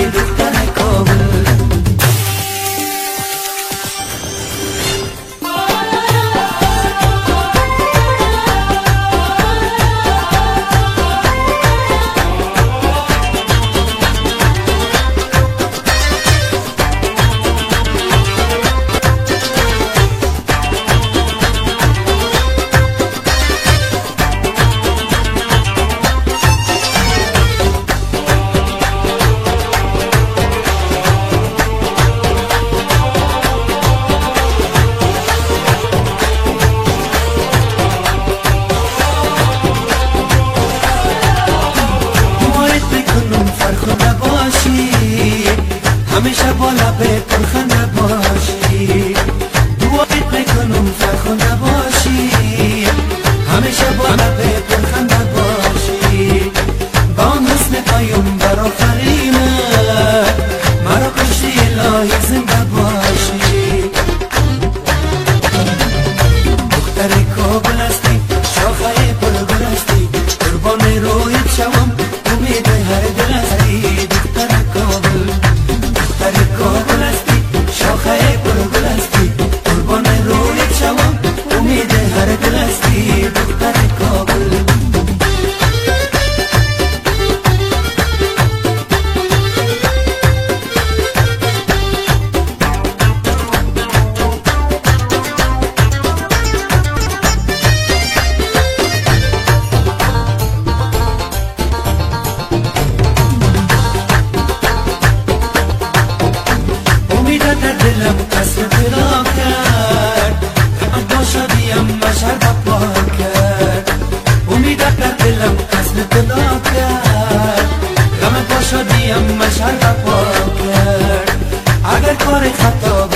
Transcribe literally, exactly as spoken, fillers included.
دختر کابل. همیشه با لب پرخنده باشی، دعایت میکنم فرخنده باشی. همیشه با لب پرخنده باشی، با آن حسن پیامبر آفرینت مرا کشتی الهی زنده باشی. دختر کابل هستی، شاخه بلبل هستی، قربان رویت شوم امید هر دل هستی. دختر کابل دختر کابل هستی، شاخه بلبل هستی، قربان رویت شوم امید هر دل هستی. دختر کابل دلم قصر پیدا کرد، غمت با شادیم مشهر بپا کرد. امیدت در دلم قصر پیدا کرد، غمت با شادیم مشهر بپا کرد. اگر کار خطا